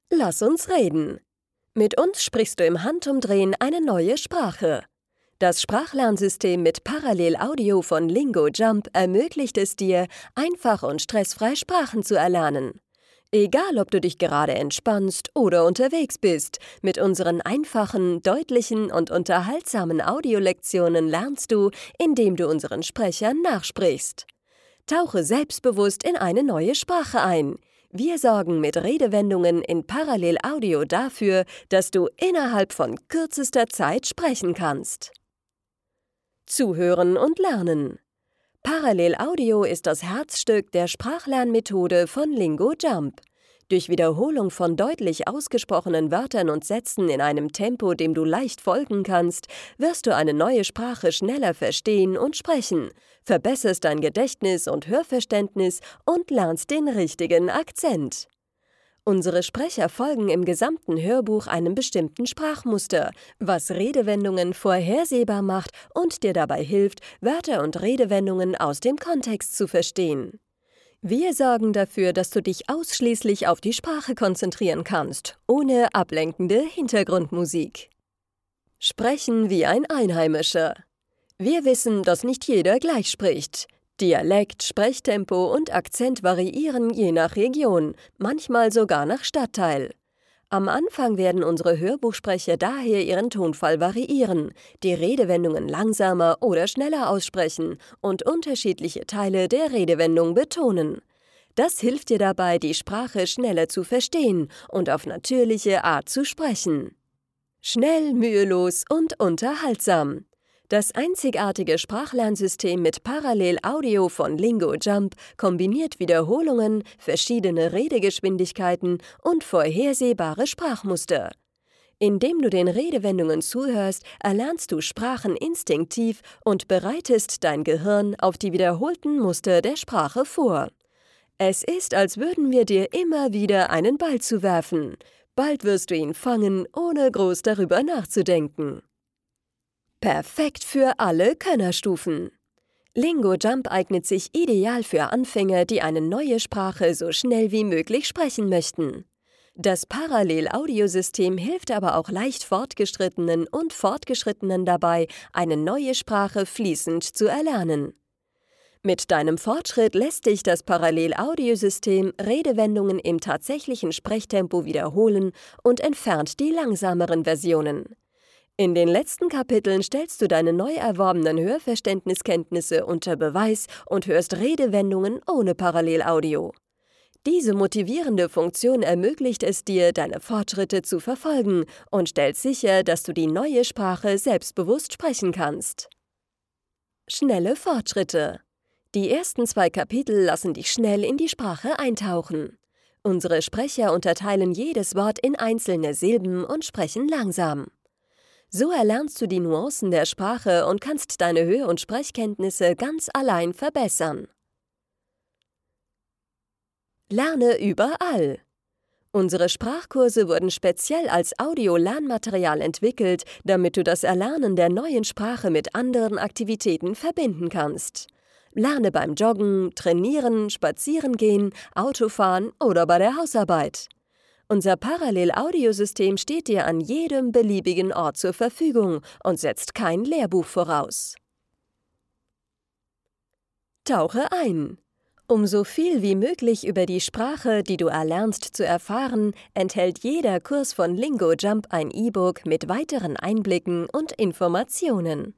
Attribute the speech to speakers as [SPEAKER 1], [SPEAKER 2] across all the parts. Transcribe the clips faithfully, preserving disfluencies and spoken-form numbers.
[SPEAKER 1] Lass uns reden. Mit uns sprichst du im Handumdrehen eine neue Sprache. Das Sprachlernsystem mit Parallelaudio von LingoJump ermöglicht es dir, einfach und stressfrei Sprachen zu erlernen. Egal, ob du dich gerade entspannst oder unterwegs bist, mit unseren einfachen, deutlichen und unterhaltsamen Audiolektionen lernst du, indem du unseren Sprechern nachsprichst. Tauche selbstbewusst in eine neue Sprache ein. Wir sorgen mit Redewendungen in Parallelaudio dafür, dass du innerhalb von kürzester Zeit sprechen kannst. Zuhören und lernen. Parallelaudio ist das Herzstück der Sprachlernmethode von LingoJump. Durch Wiederholung von deutlich ausgesprochenen Wörtern und Sätzen in einem Tempo, dem du leicht folgen kannst, wirst du eine neue Sprache schneller verstehen und sprechen, verbesserst dein Gedächtnis und Hörverständnis und lernst den richtigen Akzent. Unsere Sprecher folgen im gesamten Hörbuch einem bestimmten Sprachmuster, was Redewendungen vorhersehbar macht und dir dabei hilft, Wörter und Redewendungen aus dem Kontext zu verstehen. Wir sorgen dafür, dass du dich ausschließlich auf die Sprache konzentrieren kannst, ohne ablenkende Hintergrundmusik. Sprechen wie ein Einheimischer. Wir wissen, dass nicht jeder gleich spricht. Dialekt, Sprechtempo und Akzent variieren je nach Region, manchmal sogar nach Stadtteil. Am Anfang werden unsere Hörbuchsprecher daher ihren Tonfall variieren, die Redewendungen langsamer oder schneller aussprechen und unterschiedliche Teile der Redewendung betonen. Das hilft dir dabei, die Sprache schneller zu verstehen und auf natürliche Art zu sprechen. Schnell, mühelos und unterhaltsam. Das einzigartige Sprachlernsystem mit Parallelaudio von LingoJump kombiniert Wiederholungen, verschiedene Redegeschwindigkeiten und vorhersehbare Sprachmuster. Indem du den Redewendungen zuhörst, erlernst du Sprachen instinktiv und bereitest dein Gehirn auf die wiederholten Muster der Sprache vor. Es ist, als würden wir dir immer wieder einen Ball zuwerfen. Bald wirst du ihn fangen, ohne groß darüber nachzudenken. Perfekt für alle Könnerstufen. LingoJump eignet sich ideal für Anfänger, die eine neue Sprache so schnell wie möglich sprechen möchten. Das Parallelaudiosystem hilft aber auch leicht Fortgeschrittenen und Fortgeschrittenen dabei, eine neue Sprache fließend zu erlernen. Mit deinem Fortschritt lässt dich das Parallelaudiosystem Redewendungen im tatsächlichen Sprechtempo wiederholen und entfernt die langsameren Versionen. In den letzten Kapiteln stellst du deine neu erworbenen Hörverständniskenntnisse unter Beweis und hörst Redewendungen ohne Parallelaudio. Diese motivierende Funktion ermöglicht es dir, deine Fortschritte zu verfolgen und stellt sicher, dass du die neue Sprache selbstbewusst sprechen kannst. Schnelle Fortschritte. Die ersten zwei Kapitel lassen dich schnell in die Sprache eintauchen. Unsere Sprecher unterteilen jedes Wort in einzelne Silben und sprechen langsam. So erlernst du die Nuancen der Sprache und kannst deine Hör- und Sprechkenntnisse ganz allein verbessern. Lerne überall. Unsere Sprachkurse wurden speziell als Audio-Lernmaterial entwickelt, damit du das Erlernen der neuen Sprache mit anderen Aktivitäten verbinden kannst. Lerne beim Joggen, Trainieren, Spazierengehen, Autofahren oder bei der Hausarbeit. Unser Parallelaudiosystem steht dir an jedem beliebigen Ort zur Verfügung und setzt kein Lehrbuch voraus. Tauche ein. Um so viel wie möglich über die Sprache, die du erlernst, zu erfahren, enthält jeder Kurs von LingoJump ein E-Book mit weiteren Einblicken und Informationen.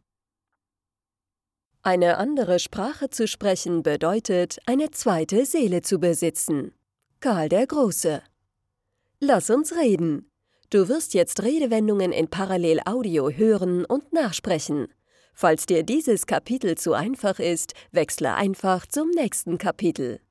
[SPEAKER 1] Eine andere Sprache zu sprechen bedeutet, eine zweite Seele zu besitzen. Karl der Große. Lass uns reden. Du wirst jetzt Redewendungen in Parallelaudio hören und nachsprechen. Falls dir dieses Kapitel zu einfach ist, wechsle einfach zum nächsten Kapitel.